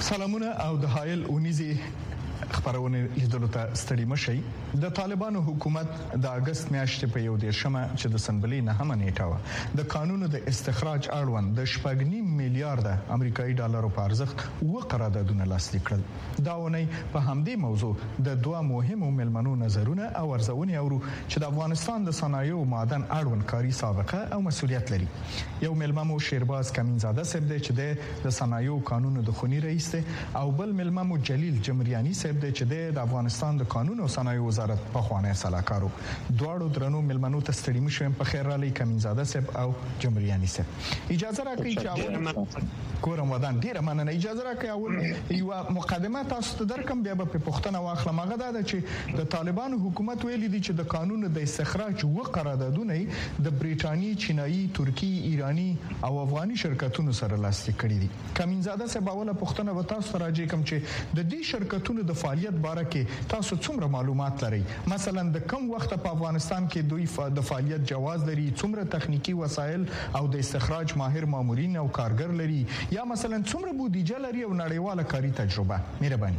سلامونه او د هایل اونیزي خبرونه لیدلو ته ستړي مشي. د طالبانو حکومت د اگست میاشتې په 11مه چې د سنبلې نه هم نیټه د قانونو د استخراج اړوند د 2.5 میلیارډ امریکایي ډالرو په ارزښت و قراردادونه لاسلیک کړل. دا ونی په همدې موضوع د دوه مهمو ملمنو نظرونه او ارزونه اورو چې د افغانستان د صنایع او معدن اړوند کاری سابقه او مسؤلیت لري. یو ملممو شیرباز کمینزاده صاحب دی چې د صنایع قانونو د خونی رئیس دی او بل ملممو جلیل جمریانی صاحب دی چې د افغانستان د قانون او صنایع وزارت په خوانه سلاکارو. دواړو درنو ملمنو ته ستړي مشم. په خیر را لې کمینزاده صاحب او جمریانی صاحب اجازه راکړئ چې اول کورم ودان ډیره مننه. اجازه راکړئ اول یو مقدمه تاسو ته درکم بیا په پښتنه واخلم. هغه دا چې د طالبانو حکومت ویلي دي چې د قانون د استخراج و قراردادونه د بریټانی، چینایي، ترکی، ایرانی او افغاني شرکتونو سره لاسلیک کړي دي. کمینزاده صاحب اوله پښتنه و تاسو راځي کوم چې د دې شرکتونو د فعالیت باره کې تاسو څومره معلومات لرئ؟ مثلا د کوم وخت په افغانستان کې دوی د فعالیت جواز لري، څومره تخنیکی وسایل او د استخراج ماهر مامورین او کارګر لري، یا مثلا څومره بودیجه لري او نړیواله کاری تجربه؟ مهرباني.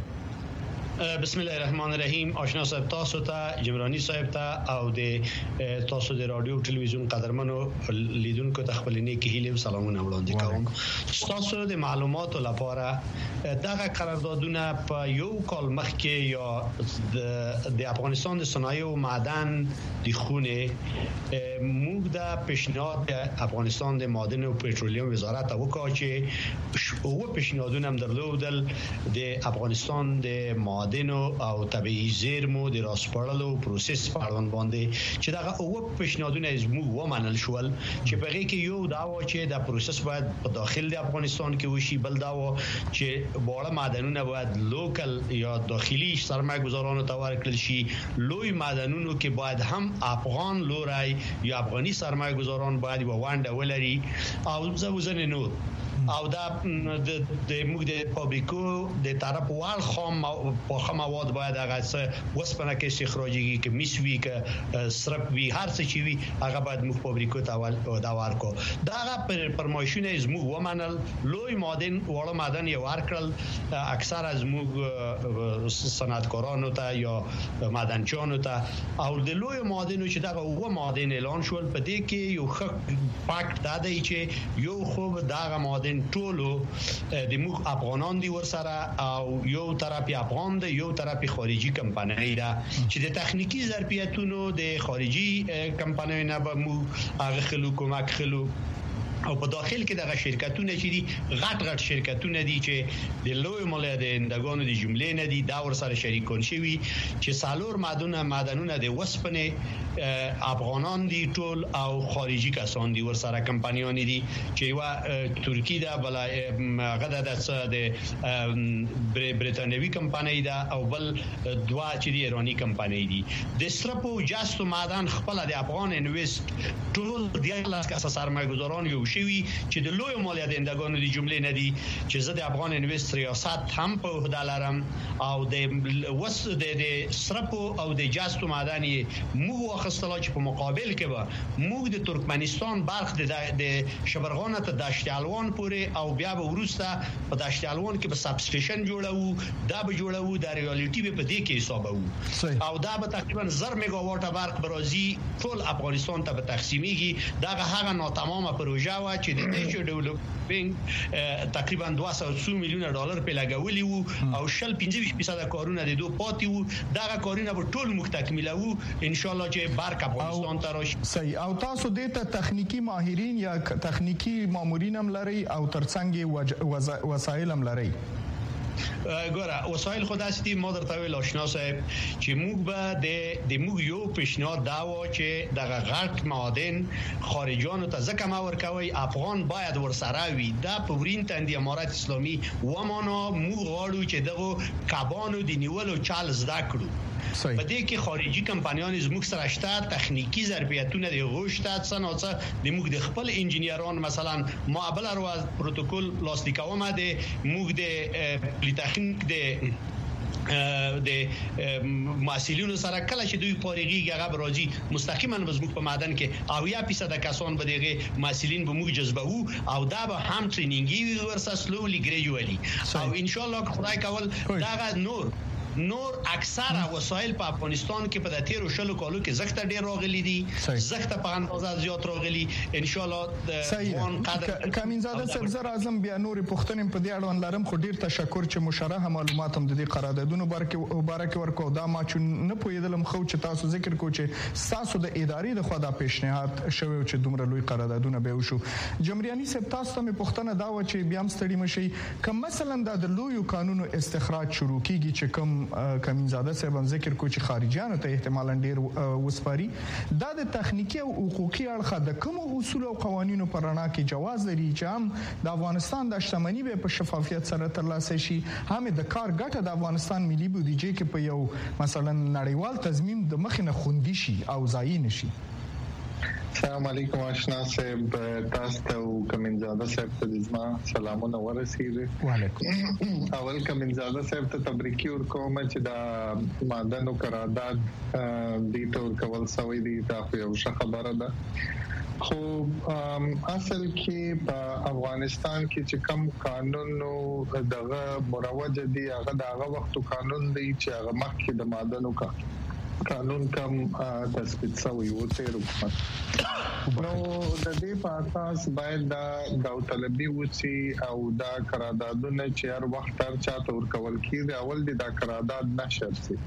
بسم الله الرحمن الرحیم. آشنا صاحب تاسو ته، جمرانی صاحب ته او د تاسو د رادیو او ټلویزیون قدرمنو لیدونکو ته خپل نیکی هیله او سلامونه وړاندې کوم. تاسو د معلوماتو لپاره دغه قراردادونه په یو کال مخکې یا د افغانستان د صنایع او معدن د خونه موږ د پیشنهاد افغانستان د معدن او پترولیم وزارت وکړ چې او پیشنهادونه هم درلودل د افغانستان د معدن او طبيعي زیرمو د راسپړلو پروسس په اړه باندې چې دا او پیشنهادونه زموږ ومنل شول چې په هغه کې یو دا و چې دا پروسس باید په داخل د افغانستان کې وشي، بل دا و چې باړه معدنونه باید لوکل یا داخلي سرمایه‌ګزارانو ته ورکړل شي. لوی معدنونو کې باید هم افغان لورای یا افغاني سرمایه‌ګزاران باید وانډه ولري او ځوځنه نور او دا د موږ د فابریکو د طرف وال خام مواد باید هغه څه وسپنه کې استخراجي کې میسوي کې سرپ وی هر څه چی وی هغه باید موږ فابریکو ته دا ورکو. دا پرمایشونه زموږ ومنل. لوی معدن وړ معدن یې ورکړل اکثر از موږ صنعتکارانو ته یا معدنچانو ته او د لوی معدنو چې دا و معدن اعلان شول په دې کې یو ښه فاکت دا دی چې یو خوب دغه معدن ټولو د موږ افغانان دي ورسره او یو طرف افغان دی یو طرف خارجي کمپنۍ ده چې د تخنیکی ظرفیتونو د خارجي کمپنۍ نه به موږ هغه خلکو کومک خلو او په داخل کې دغه شرکتونه چې دي غټ شرکتونه دي چې د لوی مولدندگانو د جملې نه دي دا ور سره شریکون شوي چې سالور معدنونه د وسپنه افغانان دي ټول او خارجي کسان دي ور سره کمپنیان دي چې وا ترکی دا بل غدا د بریتانوي کمپنۍ دا او بل دوا چې د ایرانی کمپنۍ دي. د سرپو جاستو معدن خپل د افغان انویست ټول د لاس کس سرمایه‌ګزاران یو شوی چې د لوی مولدندگانو د جملې نه دي چې زه د افغان انویست ریاست هم په عہده لرم او د سرپو او د جاستو معدن موږ واخستلا چې په مقابل کې به موږ د ترکمنستان برخ د شبرغان ته دشت الوان پورې او بیا به ورسته په دشت الوان کې به سب سټیشن جوړو دا به جوړو د ریالټي په دې کې حسابو او دا به تقریبا 1000 میگاوات برق برازي ټول افغانستان ته به تقسیمیږي. دا هغه ناتمامه پروژه و چې د نیشنل ډیولپمنټ تقریبا 200 میلیون ډالر په لګولي وو او 15% کارونه د دوه پاتې وو. دا کارونه به ټول موږ تکمیلو ان شاء الله چې برق افغانستان ته راشي. صحیح. او تاسو د تخنیکی ماهرین یا تخنیکی مامورین هم لري او ترڅنګ وسایل هم لري؟ ګوره وسایل خداستی ما درته ویل آشنا صاحب چې موږ به د موږ یو پیشنهاد دا و چې دغه غټ معدن خارجانو ته ځکه ما ورکوي افغان باید ورسره وي. دا په ورین تند امارات اسلامي ومانه موږ غواړو چې دغه کبانو د نیولو چال زده کړو. په دې کې خارجي کمپنیان زموږ سره شته تخنیکی ظرفیتونه د غوښته څنګه د موږ د خپل انجنیران مثلا معبل ارواز پروتوکول لاسلیکومه د موږ د پلیتخنیک د د محصلینو سره کله چې دوی فارغيږي هغه راځي مستقیما زموږ په معدن کې او 1% کسان به دغه محصلین به موږ جذبو او دا به هم ټرینینګي ورسره سلولي ګریجوالي او ان شاء الله خدای کول دا نور اکثره وسایل په افغانستان کې په 13 کالو کې زخته ډیر راغلي دي زخته په اندازه زیات راغلي ان شاء الله افغان قدر کامینزاده سبزر اعظم بیا نور پښتنې په دې اړه لرم خو ډیر تشکر چې مشرحه معلومات هم د دې قراردادونو بارکه ورکو دا ما چې نه پویدلم خو چې تاسو ذکر کو چې تاسو د ادارې د خوا د پیشنهاد شوی چې دومره لوی قراردادونه به وشو جمهوریتي سپ تاسو ته پښتنه دا و چې بیا هم ستړي مشي کوم مثلا د لوی قانونو استخراج شروع کیږي چې کوم کامینزاده صاحب ذکر کو چې خارجيانو ته احتمالاً ډیر وسپاري دا د تخنیکی او حقوقي اړخ د کوم اصول او قوانینو پر رڼا کې جواز لري چې هم د افغانستان د شتمنۍ په شفافیت سره ترلاسه شي هم د کار ګټه د افغانستان ملي بودیجه کې په یو مثلا نړیوال تضمین د مخینه خوندي شي او ځای نشي السلام علیکم آشنا صاحب تاسو ته کامینزاده صاحب ته زما سلامونه ورسېږي وعلیکم اول کامینزاده صاحب ته تبریکي ورکوم چې دا معدنو قرارداد د تور کول سوي دي دا یو ښه خبره ده خو اصل کې په افغانستان کې چې کوم قانون دغه مروج دي هغه دغه وخت قانون دی چې هغه مخکې د معدنو قانون کم تثبیت شوی و تیر حکومت نو د دې په اساس باید دا داوطلبي وسی او دا قراردادونه چې هر وخت هر چاته ورکول کیږي اول دې دا قرارداد نشر شي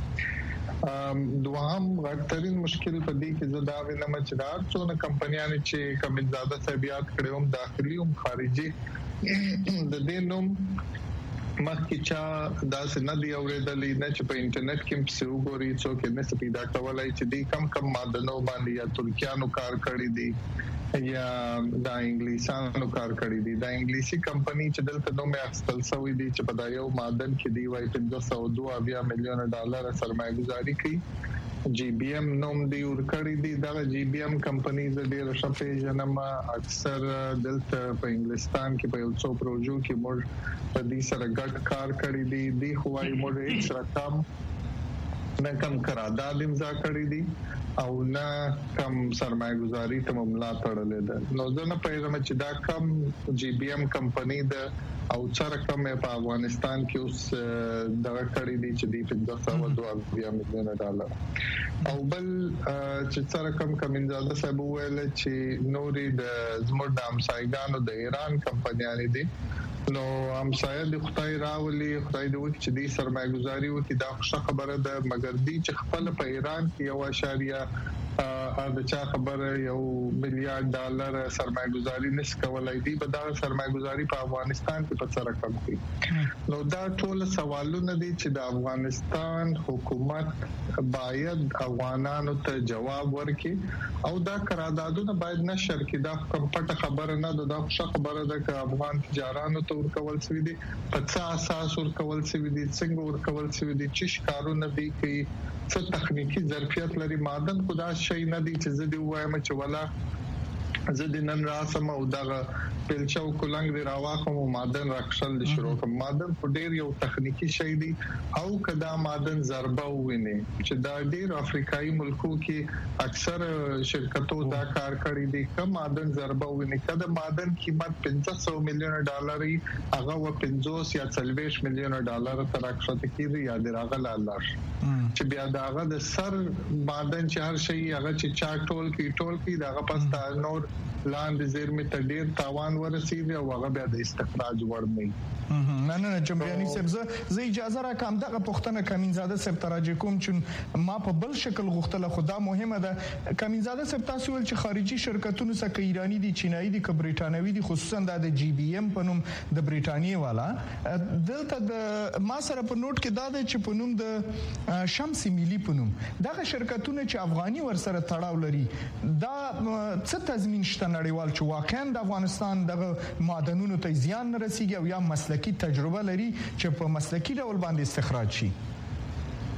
دوهم غټرین مشکل په دې کې زدا وینم چې دا څونه کمپنیانه چې کامینزاده صاحب یاد کړو داخلي او خارجي د دې نوم مخکې چا دا سند اوریدلې نه چې په انټرنیټ کې څه وګوري څوک نه پیدا کولای چې دې کم معدنو باندې یا ترکیانو کار کړی دي یا دا انګلیسانو کار کړی دي دا انګلیسي کمپنی چې دلته نو مې اخستل سوې دي چې په دا یو معدن کې دی وای 502 مليون ډالر سرمایه گزاري کوي جی بی ایم نوم دی ورکړی دی دا جی بی ایم کمپنی د ډیر شپې جنما اکثر دلته په انګلستان کې په یو څو پروژو کې موږ په دې سره ګډ کار کړی دی د خوای موږ هیڅ رقم نه کم قرارداد امضا کړی دی او نه کم سرمایه گزاري ته مملا تړلې ده نو ځنه پیغام چې دا کم جی بی ایم کمپنی د او څر کم په افغانستان کې اوس دغه کړی دی چې د 502 مليون ډالر او بل چې څر کم کامینزاده صاحب ویل چې نوري د زموږ د امسایګانو د ایران کمپنیانې دي نو همسایه د خدای راولي خدای دې وکړي چې د سرمایه گزاري وکړي دا ښه خبره ده مګر دې چې خپل په ایران کې یو اشاریه د چا خبره یو مليار ډالر سرمایه گزاري نس کولای دی په دا سرمایه گزاري په افغانستان کې په څه رقم کوي نو دا ټول سوالونه دي چې د افغانستان حکومت باید افغانانو ته جواب ورکړي او دا قراردادونه باید نشر کړي دا کوم پټه خبره نه ده دا ښه خبره ده چې افغان تجارانو ورکول شوی دي په څه اساس ورکول شوی دي څنګه ورکول شوی دي چې ښکارونه دي کوي څه تخنیکی ظرفیت لري معدن خدا شي نه دي چې زه دی وایم چې ولا زه د نن راسم او دغه پلچو کولنګ دی راواخم او معدن راکشل دي شروع کوم معدن په ډیر یو تخنیکی شي دي او کدا معدن ضربه ویني چې دا ډیر افریقایي ملکو کې اکثر شرکتو دا کار کړی دي کوم معدن ضربه ویني کدا معدن قیمت 500 مليون ډالر هغه و 50 یا 40 مليون ډالر تر راکشته کیږي یا دراغه الله چې بیا داغه د سر معدن چې هر شي هغه چې چا ټول کی داغه پستا نور لاندې زیرمه ته ډیر تاوان ورسیږي او هغه بیا د استخراج وړ نه نه جمهوریتي صاحب زه اجازه راکم دغه پښتنه کامینزاده صاحب تراجع کوم چې ما په بل شکل غوښتل خدا مهمه ده کامینزاده صاحب تاسو ول چې خارجي شرکتونو څخه ایرانی دي چینایي دي که بریټانوي دي خصوصا د جی بی ایم په نوم د بریټانیې والا دلته د ما سره په نوٹ کې دا ده چې په نوم د شمسي ملي په نوم دغه شرکتونه چې افغاني ور سره تړاو لري دا څه تضمین شته نړیوال چې واقعا د افغانستان دغه معدنونو ته زیان نه رسیږي او یا مسلکی تجربه لري چې په مسلکی ډول باندې استخراج شي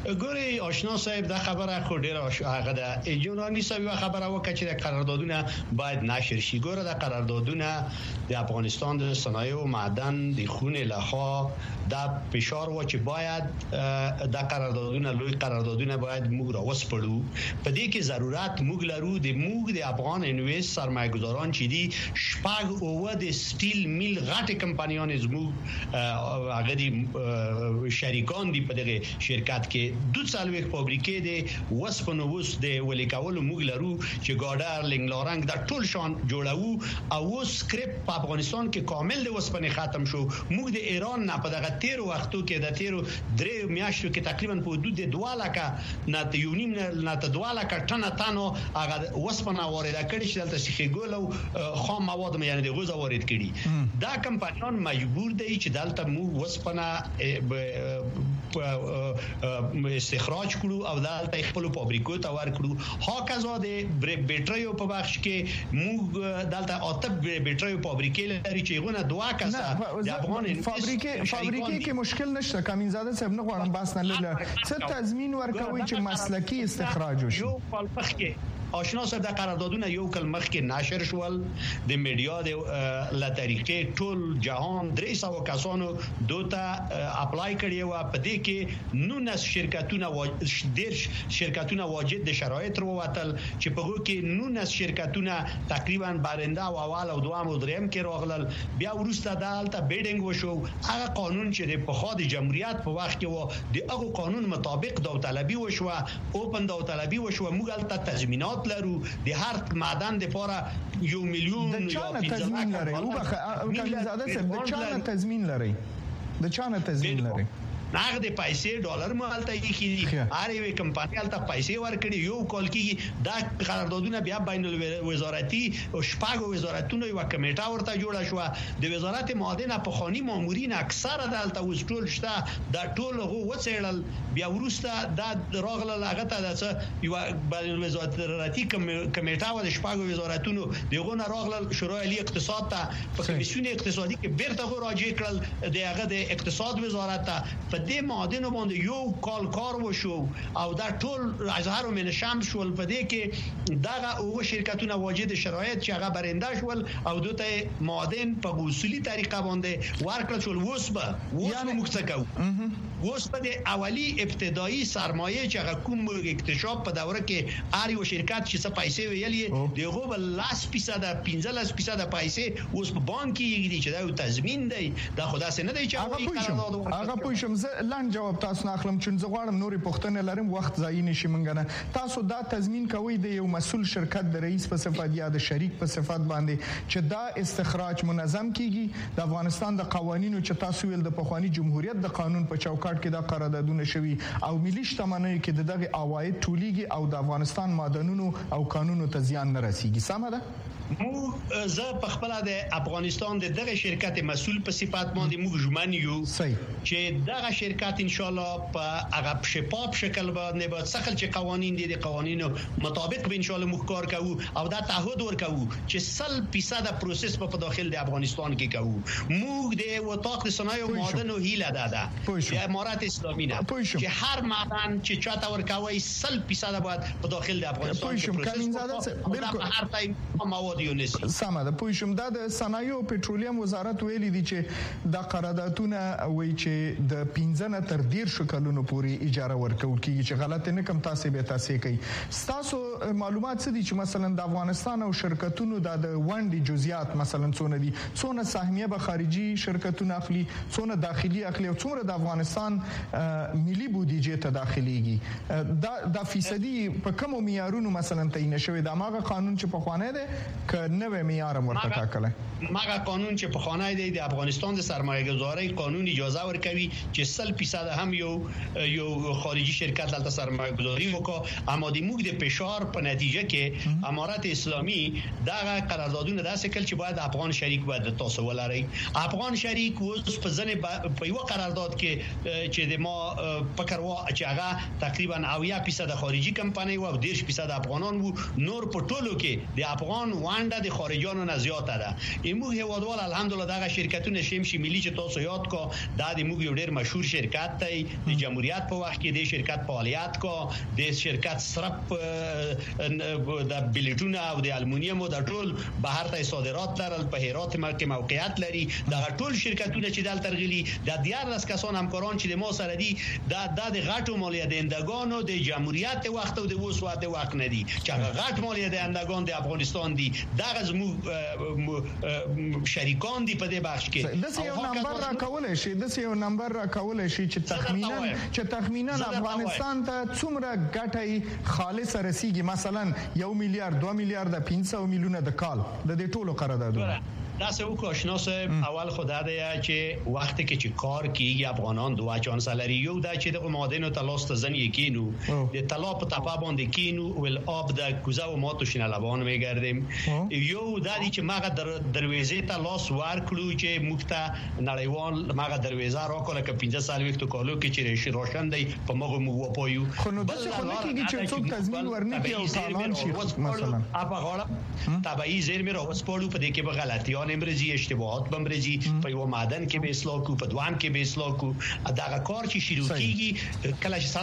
ګوري آشنا صاحب دا خبره خو ډیره هغه ده جمرانی صاحب خبره وکړه چې د قراردادونه باید نشر شي. ګوره د قراردادونه د افغانستان د صنایع او معدن د خونه لخوا دا فشار و چې باید د قراردادونه لوی قراردادونه باید موږ را وسپړو. په دې کې ضرورت موږ لرو د موږ د افغان انویست سرمایه‌گذاران چې دي شپږ او د سټیل میل غټه کمپنیان زموږ هغه دي شریکان دي په دغه شرکت کې 2 فابریکې دي وسپنو وس د ولیکولو موږ لرو چې ګاډر لنګلارنګ د ټول شان جوړو او سکرپ په افغانستان کې کامل د وسپنې ختم شو. موږ د ایران نه په دغه 13 وختو کې د 13 میاشتو کې تقریبا په حدود 2 لک نه ته یونیم نه ته 2 لک ټنو هغه وسپنه وارد کړي چې دلته سیخ ګول خام مواد مې یعنی د غوزه وارد کړي. دا کمپنیان مجبور دي چې دلته موږ وسپنه استخراج کړو او دلته خپل فابریکو ته ورکړو. هاکذا د بیټریو په بخش کې موږ دلته اته بیټریو فابریکې لري چې غونه 2 کسه د افغان فابریکې کې مشکل نشته. کامینزاده صاحب نه غواړم بس نه لږ څه تضمین ورکوي چې مسلکی استخراج وشي. یو پلپخ کې آشنا صاحب د قراردادونه یو کل مخ کې نشر شول د میډیا د لا طریقې ټول جهان 300 کسانو دوته اپلای کړی و. په دې کې 19 شرکتونه واجد د شرایط وروتل چې په هغه کې 19 شرکتونه تقریبا بارنده او اول او دوم او دریم کې راغلل. بیا ورسته دالته بیډینګ وشو. هغه قانون چې د پخوا د جمهوریت په وخت کې و د هغه قانون مطابق داوطلبي وشو، اوپن داوطلبي وشو. موږ البته تضمینات لرو د هر معدن د پاره 1 میلیون یا 15 لري. او کامینزاده صاحب د چانه تضمین لري نقد پیسې ډالر مالته یې هر یو کمپنی الته پیسې ورکړي. یو کال کې دا قراردادونه بیا بین الوزارتي او شپږ وزارتونو یو کمیټه ورته جوړه شو. د وزارت معدن په خاني مامورین اکثره دلته وسټول شته دا ټول هغه وڅېړل. بیا ورسته دا راغله هغه ته د یو بین الوزارتي کمیټه و د شپږ وزارتونو دغه نه راغله شورای عالی اقتصاد ته په کمیسیون اقتصادي کې بیرته راجع کړل د هغه د اقتصاد وزارت ته. د معدن باندې یو کار وشو او دا ټول ازهر من شمس شول. په دې کې دغه او شرکتونه واجد شرایط چې هغه برنده شول او دوته معدن په اصولي طریقه باندې ورکړل شول. یعنی موږ څه کوو اوس په د اولی ابتدایي سرمایه چې هغه کوم اکتشاف په دوره کې هر یو شرکت چې څه پیسې ویلې دغه بل 10% 15% پیسې اوس په بانک کې دي چې دا تضمین دی. دا خدا سي نه دی چې هغه پوښم لاند جواب تاسو نه اخلم چې زه غواړم نورې پوښتنې لرم وخت ضایع نشي منګنه. تاسو دا تضمین کوي د یو مسول شرکت د رئیس په صفت یا د شریک په صفت باندې چې دا استخراج منظم کیږي. د افغانستان د قوانینو چې تاسو ویل د پخوانی جمهوریت د قانون په چوکاټ کې دا قراردادونه شوي او ملي شتمنۍ کې دغه عواید ټولېږي او د افغانستان معدنونو او قانونو ته زیان نه رسیږي. سمه ده؟ زه په خپل د افغانستان د دغه شرکت مسول په صفات باندې موږ ژمن یو چې دغه شرکت ان شاء الله په هغه شفاف شکل باندې به څخل چې قوانين دي د قوانینو مطابق به ان شاء الله موږ کار کوو او دا تعهد ورکوو چې 100% پروسس په داخل د افغانستان کې کوو. موږ د وطاق د صنایع او معدن هیله ده د امارات اسلامي نه چې هر معدن چې چاته ورکوي 100% باید په داخل د افغانستان کې پروسس وکړي. هر ټایم مواد سمه ده. پوښم دا د صنایع او پټرولیم وزارت ویلي دي چې د قراردادونه وایي چې د 15 تر 10 کلونو پورې اجاره ورکول کیږي چې غلط نه کم تاسو به تاسو کوي. تاسو معلومات څه دي چې مثلا د افغانستان او شرکتونو د ونډې جزئیات مثلا څونه دي، څونه سهمیه به خارجي شرکتونه اخلي، څونه داخلي اخلي او څومره د افغانستان ملي بودیجه ته داخليږي. دا فیصدي په کوم معیارونو مثلا تعین شوی د ماغه قانون چې په خوانه ده که نوې معیار ورته ټاکل. ماغه قانون چې په خانه دی د افغانستان د سرمایه‌گذاري قانون اجازه ورکوي چې 100% هم یو خارجي شرکت دلته سرمایه‌گذاري وکړي. اما د موږ د فشار په نتیجه کې امارات اسلامي دا قراردادونه داسې کړل چې باید افغان شریک باید تاسو ولري. افغان شریک اوس په ځنه په یو قرارداد کې چې د ما فکر وا چې هغه تقریبا 80% خارجي کمپنۍ او 10% افغانان وو. نور په ټولو کې د افغان وانډه د خارجيانو نه زیاته ده. ایمو هیوادوال الحمدلله دا شرکتونه شمشي ملي چې تاسو یاد کو دا د موږ یو ډیر مشهور شرکت دی. د جمهوریت په وخت کې د شرکت فعالیت کو د شرکت صرف د بلیټونه او د المونیم او د ټول بهر ته صادرات لرل په هرات کې موقعیت لري. دا ټول شرکتونه چې دلته ترغلي د 14 کسان همکاران چې د مو سره دي د غټو مالیه دهندگانو د جمهوریت وخت او د وسوات وخت نه دي چې غټ مالیه دهندگان د افغانستان دي. دا زمو شریکان دي په دې بخش کې. د یو نمبر را کولای شي چې تخمینا افغانستان ته څومره ګټه خالص رسیږي، مثلا 1 میلیارډ 2 میلیارډ 500 میلیونه د کال د دې ټولو قراردادونو. دا څه وکړو آشناس اول خدای دی چې وخت کې چې کار کیږي افغانان دوه چانسلری یو دا چې د معادن تلاست زن یکینو د طلا په تپا باندې کینو ول آب د کوزه او ماتو شنه لبان میګردیم. یو دا چې ماغه دروازې ته لاس ورکړو چې مخته نړیوال ماغه دروازه راکوله ک 15 سال وخت کولو کې چې روشن دی په مغه مو پویو. خو نو بس خو نه کیږي چې څوک تضمین ورنکي او سالان شي مثلا اپا غاړه تبعی زیر مې راوسپړو په دې کې به غلطیان امرزي اشتباهات بمرزي په یو معدن کې به اصلاح کو په دوام کې به اصلاح کو. دا کار چې شروع کیږي کله چې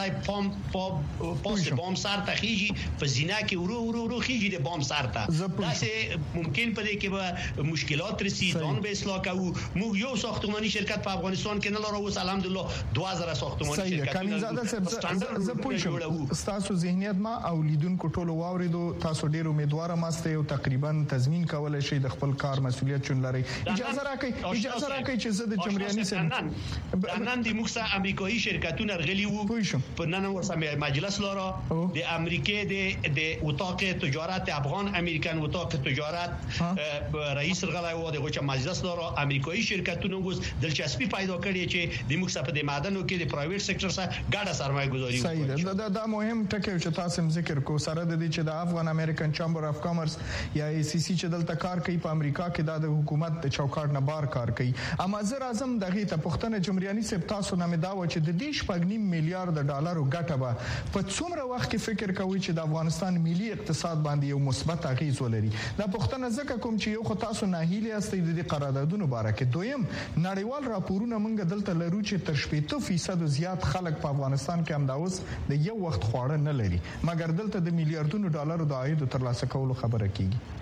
سړی پوس بام سر ته خيږي په زینا کې ورو خيږي د بام سر ته داسې ممکن په دې کې به مشکلات رسي ځان به اصلاح کوو. موږ یو ساختماني شرکت په افغانستان کې نه لرو اوس الحمدلله 2000 ساختماني شرکت. کامنزاده صاحب زه پوښتنه تاسو ذهنیت ما او لیدونکو ټولو واوریدو تاسو ډیر امیدوار ماسته او تقریبا تضمین کولای شي د خپل کار مسؤلیت چون لري. اجازه راکړئ چې زه د جمهوریت سره نن د موږ امریکایي شرکتونه رغلي وو په نن ورسره مجلس لاره د امریکای د اتاق تجارت افغان امریکن اتاق تجارت رئیس رغلای وو د غوچ مجلس لاره امریکایي شرکتونه اوس دلچسپي پیدا کړی چې د موږ په د معدنو کې د پرایویټ سکتور سره ګډه سرمایه گذاري وکړي. دا مهم ټکی چې تاسو ذکر کو سره د دې چې د افغان امریکن چامبر اف کامرس یا ای سی سی چې دلته کار کوي په امریکا کې د حکومت د چوکاټ نه بار کار کوي. اما زه اعظم دغه ته پښتنه جمهوریت سپ تاسو نه مې دا و چې د دې 2.5 میلیارډ ډالرو ګټه به په څومره وخت کې فکر کوي چې د افغانستان ملي اقتصاد باندې یو مثبت اغیز ولري. دا پښتنه ځکه کوم چې یو خو تاسو نه هیله استئ د قراردادونو باره کې. دویم نړیوال راپورونه مونږ دلته لرو چې تر 80% زیات خلک په افغانستان کې هم دا اوس د یو وخت خواړه نه لري مګر دلته د میلیارډونو ډالرو د عاید ترلاسه کولو خبره کیږي.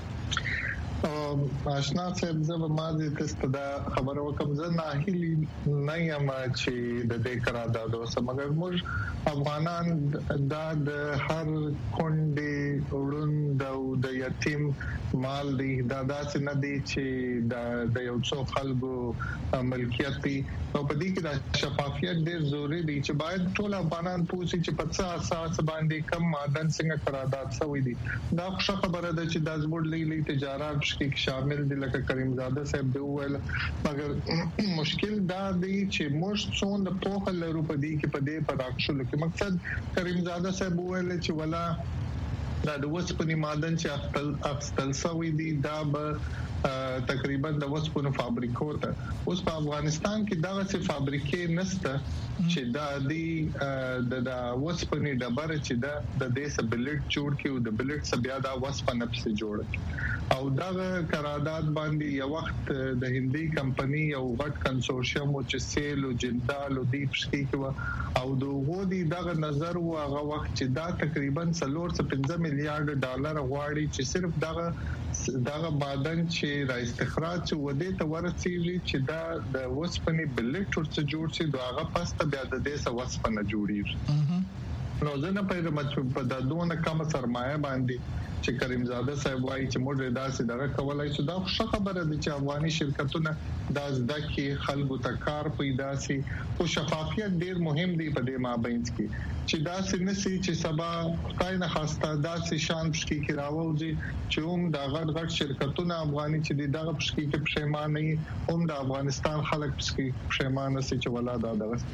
آشنا صاحب زه ما دې تاسو ته خبر وکم زه نه هیلي نه یم چې د دې قراردادو سره مګر موږ افغانان د هر کونډې وروند او د یتیم مال دی دا داسې نه دی چې د یو څو خلکو ملکیت دی او په دې کې د شفافیت ډېر ضروری دی چې باید ټول افغانان پوښتنه چې په څه اساس باندې کم معدن څنګه قرارداد شوی دی. دا ښه خبره ده چې د زموږ لیلي تجارت کې شامل دي لکه کریم زاده صاحب دی ویل مګر مشکل دا دی چې موږ څون د پوهه لرو په دې کې په دې پراکشل کې مقصد کریم زاده صاحب ویل چې ولا دا د وسپنې معدن چې اخستل شوی دی دا به تقریبا د وسپنو فابریکو ته اوس په افغانستان کې دغه څه فابریکې نشته چې دا دی د وسپنې ډبره چې د دې سه بلټ جوړ کیو د بلټ سه بیا دا وسپنه په جوړ او دغه قرارداد باندې یو وخت د هندي کمپنی یو غټ کنسورشیم چې سیل او جندال او دیپ شکی کې او دوه دی دغه نظر او هغه وخت چې دا تقریبا 4.5 میلیارډ ډالر غواړي چې صرف دغه معدن چې را استخراج ودی ته ورسیږي چې دا د وسپنې بلټ ورڅ جوړ شي دغه پسته بیا د دې سه وسپنه جوړیږي. نو ځنه په دونه کم سرمایه باندې چې کریمزاده صاحب وايي چې موږ داسې دغه کولای شو دا ښه خبره ده چې افغاني شرکتونه د ځکه خلکو ته کار پیدا شي او شفافیت ډیر مهم دی په دې مابینځ کې چې دا سنسي چې سبا کاینه خاصه داسې شان پښکی کې راوځي چې هم د غټ شرکتونه افغاني چې دغه پښکی کې پښیمانه هم د افغانستان خلک پښکی پښیمانه سي چې ولاده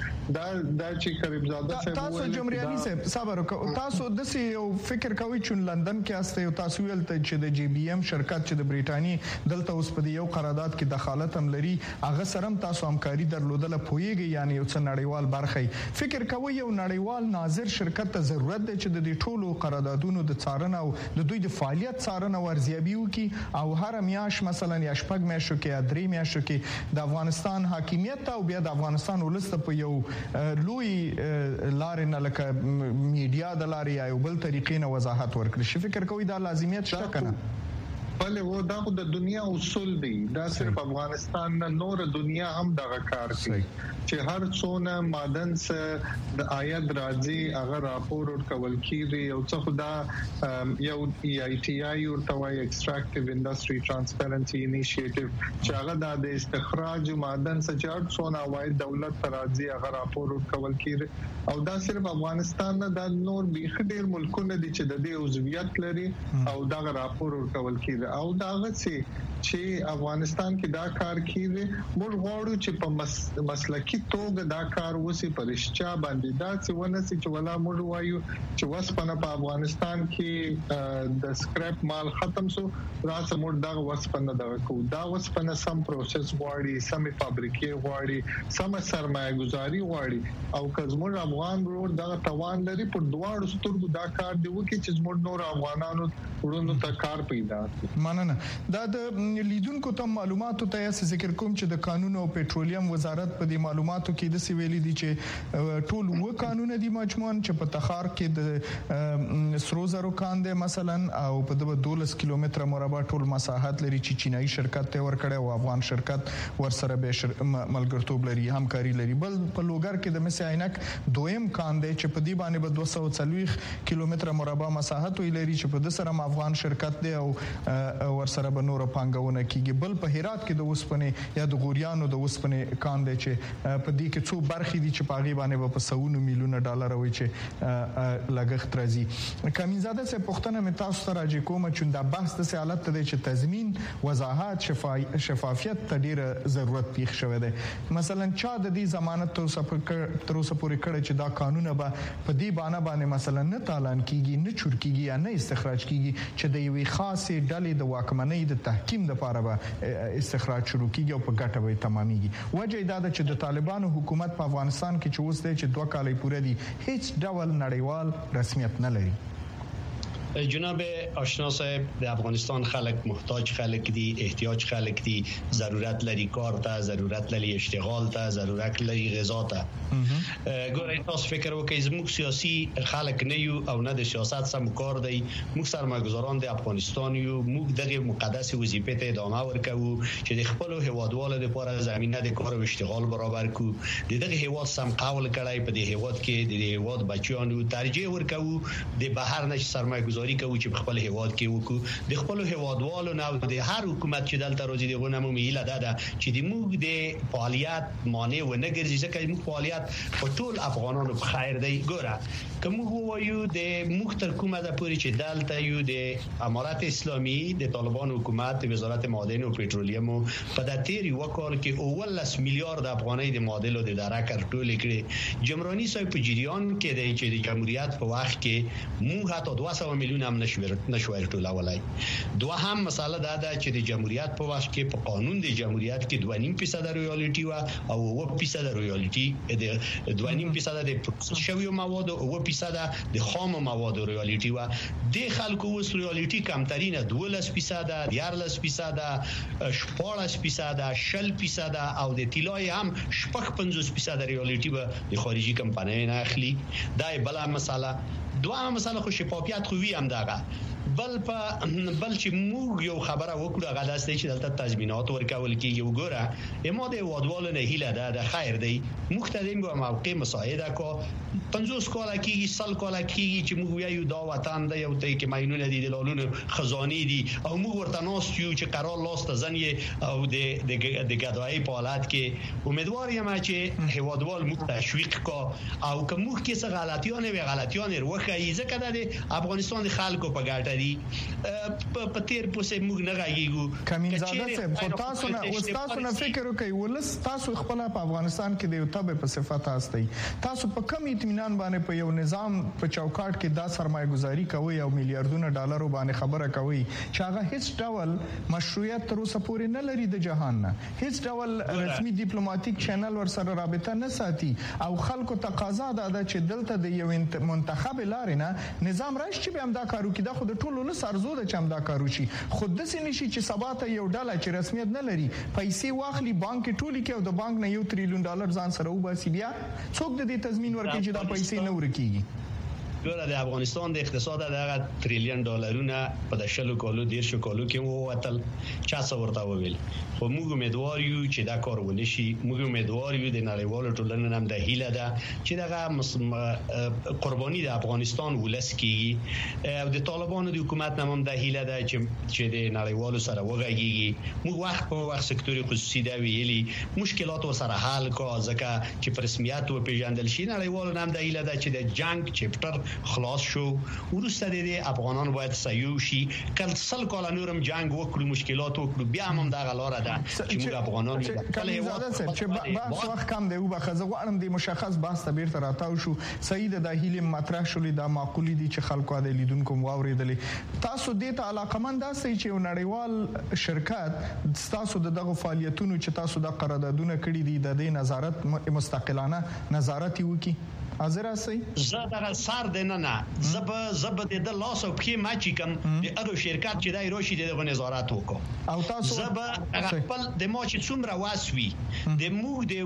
دا چې کریمزاده صاحب تاسو جمهوریتي صاحب صبر وکړئ تاسو د سی یو فکر کوي چې لندن کې استه تاسو ویل ته چې د جی بی ام شرکت چې د بریټانی دلته اوس په یو قرارداد کې دخالت هم لري هغه سره تاسو همکاري درلودل پويږي یعنی یو څه نړیوال برخه فکر کوي یو نړیوال ناظر شرکت ته ضرورت ده چې د دې ټولو قراردادونو د څارنه او د دوی د فعالیت څارنه ورزيابي وکي او هر میاش مثلا یا شپږ میاشتو کې یا درې میاشتو کې د افغانستان حاکمیت او بیا د افغانستان ولست په یو لوی لارې نه لکه میډیا د لارې یا بل طریقې نه وضاحت ورکړي شي فکر کوي دا لازمیت شته کنه بله و دا د دنیا اصول دي دا صرف افغانستان نه نور دنیا هم دغه کار کوي چې هر څونه معدن څخه د عاید راځي هغه راپور ورکول کیږي او څه خدا یو ای ټی آی ورته وایي ایکستراکټیو انډستری ترانسپیرنسي انیشیټیو چې هغه د استخراج معدن څخه هر څونه عواید دولت ته راځي هغه راپور ورکول کیږي او دا صرف افغانستان نه د نور ډیر ملکونه دي چې د دې عضویت لري او دا راپور ورکول کیږي او دا چې افغانستان کې دا کار کیږي موږ غواړو چې په مسلکي توګه دا کار وسی پرشچا باندې دا چې ونسي چې ولا موږ وایو چې وسپنه په افغانستان کې د سکرپ مال ختم سو راځه موږ دا وسپنه دا کو دا وسپنه سم پروسس غواړي سم فابریکې غواړي سم سرمایه گذاري غواړي او که زموږ افغان ورور دا توان لري په دواړو سترګو دا کار دی وکړي چې زموږ نور افغانانو ورونو ته کار پیدا مننه دا د لیدونکو ته معلوماتو ته ذکر کوم چې د قانون او پېټرولیم وزارت په دې معلوماتو کې د سویلي دي چې ټول و قانون دي مجموعاً چې په تخار کې د سرو زرو کاندې مثلا او په 12 کیلومتر مربع ټول مساحت لري چې چینایي شرکت ته ورکړي او افغان شرکت ورسره به ملګرتوب لري همکاري لري بل په لوګر کې د مس عینک دویم کاندې چې په دې باندې به 240 کیلومتر مربع مساحت لري چې په دسره افغان شرکت دی او ورسره به نور پانګونه کیږي بل په هرات کې د وسپنې یا د غوریانو د وسپنې کان دی چې په دې کې څو برخې دي چې پاغي باندې په سوونو میلیونه ډالر وي چې لګښت راځي کمینزاده سه پښتنه مې تاسو ته راځي کوم چې دا بحث د حالت ته چې تضمین وضاحت شفافیت ته ډیره ضرورت پیښ شوې ده مثلا چا د دې ضمانت تر اوسه پورې کړی چې دا قانون به په دې باندې مثلا نه تالان کیږي نه چور کیږي یا نه استخراج کیږي چې د یوې خاصې ډلې د واکمنۍ د تحکیم لپاره به استخراج شروع کیږي او په ګټه به تمامېږي وجه دا ده چې د طالبانو حکومت په افغانستان کې چې اوس دی چې 2 کال پورې دي هیڅ ډول نړیوال رسمیت نه لري جناب آشنا صاحب د افغانستان خلک محتاج خلک دي احتیاج خلک دي ضرورت لري کار ته ضرورت لري اشتغال ته ضرورت لري غذا ته ګورئ تاسو فکر وکړئ زموږ سیاسي خلک نه یو او نه د سیاست سم کار دی موږ سرمایه‌ګزاران د افغانستان یو موږ دغه مقدس وظیفه ته ادامه ورکوو چې د خپل هیوادوالو لپاره زمينه د کار او اشتغال برابر کو دغه هیواد سم قول کړای په دې هیواد کې د هیواد بچیانو ترجیح ورکوو د بهر نش سرمایه‌ګزاري کوي چې خپل هیواد کې وکړو د خپل هیوادوالو نه د هر حکومت چې دلته راځي دغه نمو میله ده چې د موږ د فعالیت مانع و نه ګرځي ځکه موږ فعالیت په ټول افغانانو په خیر دی ګوره کوم وایو د موږ تر کومه ده پوری چې دلته یو د امارات اسلامي د طالبان حکومت د وزارت معادن او پېټرولیم په د تیر یو کال کې 19 میلیارډ افغانۍ د معادن د درکړ ټول کړي جمرانی صاحب په جریان کې د چې د جمهوریت په وخت کې موږ حتی 200 میلیون هم نشویر ټولولای دوهم مسله دا ده چې د جمهوریت په وخت کې په قانون د جمهوریت کې 2.5% رویالټي او 1% رویالټي د 2.5% د پروسس شوی مواد او 1% د خام مواد رویالټي و د خلکو وس رویالټي کمترینه 12%، 14%، 14%، 10% او د طلای هم 55% رویالټي به د خارجي کمپنۍ نه اخلي دا بل مسله دوه مسله خو شفافیت خو وی هم دغه بل چې موږ یو خبره وکړو هغه داسې چې دلته تضمینات ورکول کیږي. وګوره امو د وادوال نه هیله ده د خیر دی موږ ته د موقع مساعده کو 50 کال کیږي 100 کال کیږي چې موږ یو دا وطن دی یو ته کې ماینونه دي د لالونو خزانه دي او موږ ورته ناست یو چې قرار لاست ځنې او د ګډوډۍ په حالت کې امیدوار یم چې هوادوال موږ تشویق کو او که موږ کې څه غلطیونه وروخی ځکه د افغانستان د خلکو په ګټه دي په تیر پوسه موږ نه غږیږو. کمینزاده صاحب تاسو نه فکر وکړئ ولس تاسو خپل په افغانستان کې د یو تبع په صفات هستئ تاسو په کم اطمینان باندې په یو نظام په چوکاټ کې دا سرمایه گذاري کوي او میلیارډونه ډالر باندې خبره کوي چې هغه هیڅ ډول مشروعیت تر اوسه پورې نه لري د جهان نه هیڅ ډول رسمي ډیپلوماټیک چینل ور سره رابطه نه ساتي او خلکو تقاضا ده چې دلته د یو منتخب لارې نه نظام راشي چې به هم دا کارو کې دا خو د ټولو له سرزو د چم دا کارو شي خود د سینې شي چې سباته یو ډاله چې رسمیت نه لري پیسې واخلي بانک ټولي کې او د بانک نه $1 تریلیون ځان سره وباسي بیا څوک د دې تضمین ورکړي چې دا پیسې نه ورکیږي. ګوره د افغانستان د اقتصاد دغه $1 تریلیون په د شلو کالو 10 کالو کې ووتل چا څو ورته وویل خو موږ امیدوار یو چې دا کار ونشي. موږ امیدوار یو د نړیوالو ټولنې هم د هیله ده چې دغه قرباني د افغانستان ولس کیږي او د طالبانو د حکومت هم د هیله ده چې د نړیوالو سره وغږیږي. موږ وخت په وخت سکتور خصوصي دا ویلي مشکلات سره حل کو ځکه چې په رسمیت او پیژندل شي نړیوالو هم د هیله ده چې د جنگ چپټر خلاص شو ورسته د افغانان باید سيو شي کله 100 کال نورم جنگ وکړو مشکلات وکړو بیا هم دا غلاره ده چې موږ افغانان چې بحث وخت کم دی وبخزه غواړم د مشخص بحث ته بیرته راتاو شو سید د هیله مطرح شولې د معقولې دي چې خلکو د لیدونکو واوریدلې تاسو د ته علاقمند داسې چې نړیوال شرکت تاسو دغه فعالیتونو چې تاسو د قراردادونه کړی دي د نظارت مستقلانه نظارت وکړي حاضر اسي زه دغه سار د نه زب د لاس او کې ماچی کم د اګو شرکت چې دای روشي دغه نظارت وکړو او تاسو زب خپل د ماچ څومره واسوي د موږ د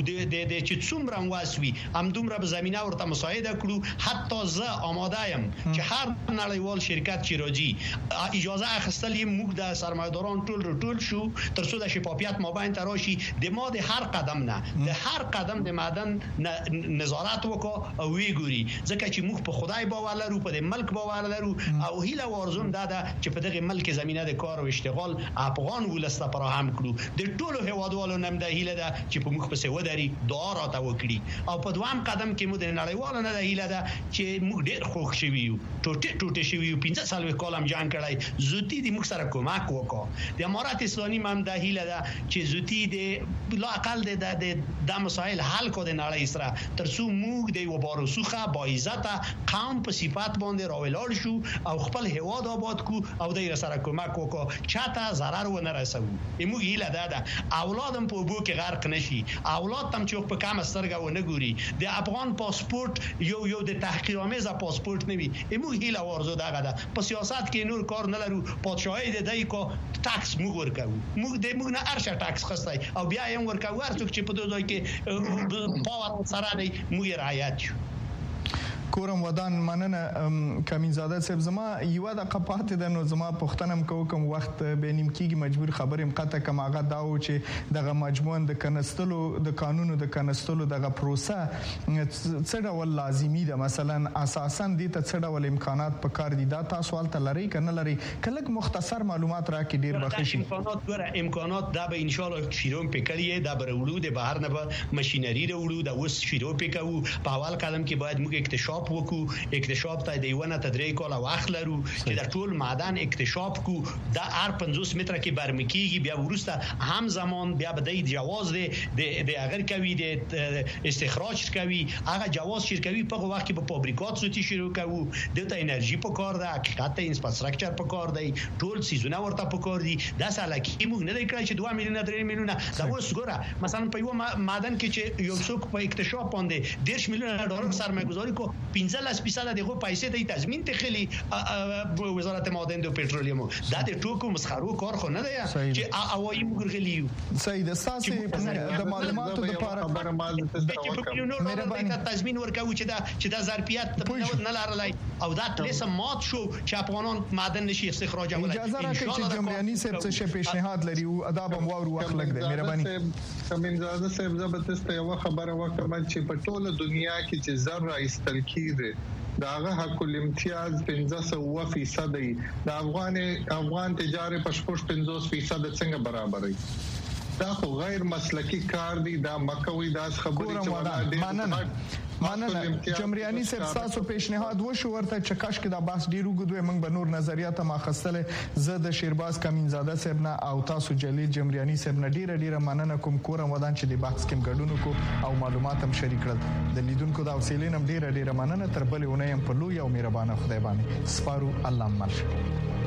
چې څومره واسوي هم دومره به زمينه ورته مساعده کړو حتی زه آماده یم چې هر نړیوال شرکت چې راځي اجازه اخیستل موږ د سرمایه‌داران ټول شو تر څو د شفافیت مابین تراشي د ما د هر قدم نه د هر قدم د معدن نظارت وکړو او وی ګوري ځکه چې موږ په خدای باور لرو په ملک باور لرو او هیله ورزون دا چې په دغه ملک زمينه د کار او اشتغال افغان ولسته فراهم کړو د ټولو هوادوالو نم د هیله ده چې په موږ پسې وداري دعا راته وکړي او په دوام قدم کې موږ د نړیوالو نه د هیله ده چې موږ ډېر خوښ شوي یو ټوټه شوي یو 15 سال کالم جان کړای زوتی د موږ سره کومک وکړو د امارات اسلامي هم د هیله ده چې زوتی د لا اقل د مسائل حل کو د نړۍ سره ترڅو موږ د یو بارسوخه با عزت قوم په صفات باندې راولار شو او خپل هواد آباد کو او د سره کومک وکړو چاته zarar و نه رسو موږ هیله ده اولادم په بو کې غرق نشي اولاد تم چې په کم سترګه و نه ګوري د افغان پاسپورت یو د تحقیرآمیز پاسپورت نه وي موږ هیله ورزو دغه ده په سیاست کې نور کار نه لرو پادشاهي د دای کو ټاکس موږ ورکو موږ نه ارشه ټاکس خستای او بیا یې ورکو ورڅوک چې په دوی کې پاور سره دی موږ رعایت کورم ودان مننه کمینزاده صاحب زما یو د قپات د نو زما پښتنم کوم وخت به نیم کیږي مجبور خبرم قطه کماغه داو چې دغه مجموعه د کنستلو د قانونو د کنستلو دغه پروسه څه ډول لازمي ده مثلا اساسا د ته څه ډول امکانات په کار دي دا تاسو ولته لري کنه لري کله مختصر معلومات راکې ډیر بخښي امکانات دا به ان شاء الله شیروم پکړی دا برولو د بهر نه ماشينري وروړو دا وس شیرو پکاو په اول قدم کې باید موږ اکتشاف اکتشاف ته دیونه تدریج کوله واخ لرو چې د ټول معدن اکتشاف کو د 50 متره کې برمکیږي بیا ورسته هم زمان بیا به د جواز د اگر کوي د استخراج کوي هغه جواز شرکوي په وخت کې په فابریکات سوتی شروع کوو دته انرژي په کار ده حقیقت انفراستراکچر په کار دی ټول سيزونه ورته په کار دي د ساله کې موږ نه کړی چې 2 میلیونه 3 میلیونه دا اوس ګوره مثلا په یو معدن کې چې یو څوک په اکتشاف باندې 10 میلیونه ډالر سرمایه‌گذاری کو 15% دغه پیسې د تضمین تخلي وزارت معدن او پټرولیم دا د ټوکو مسخرو کار خو نه دی چې اوایي مګرغلیو صحیح د ساسي د معلوماتو لپاره مهرباني تضمین ورکوي چې دا ظرفیت نه لرلای او دا طلسم مات شو چې افغانان معدن نشي استخراج اولای اجازه راکړئ چې جمریاني صاحب څه پیشنهاد لري او ادب هم واورو اخلاق دې مهرباني کمنزاده صاحب زبردست یو خبره وکړه چې په ټوله دنیا کې چې زر راستل کیږي داغه حق الامتیاز 15% دی د افغان تجارت په 50% څنګه برابرې دا خو غیر مسلکی کار دی دا مکوې دا خبرې چې ماننه جمریاني صاحب تاسو پیشنهاد وشو ورته چکش کې دا بحث ډیرو غوډوي موږ به نور نظریات ما خستله زه د شیرباز کمینزاده صاحب نه او تاسو جلیل جمریاني صاحب نه ډیره مننه کوم کورم ودان چې د بحث کې ګډون کو او معلومات هم شریک کړل د لیدونکو د حوصلې نم ډیره مننه تر بلې ونې هم په لوی او مهربانه خدای باندې سپارو الله مرشه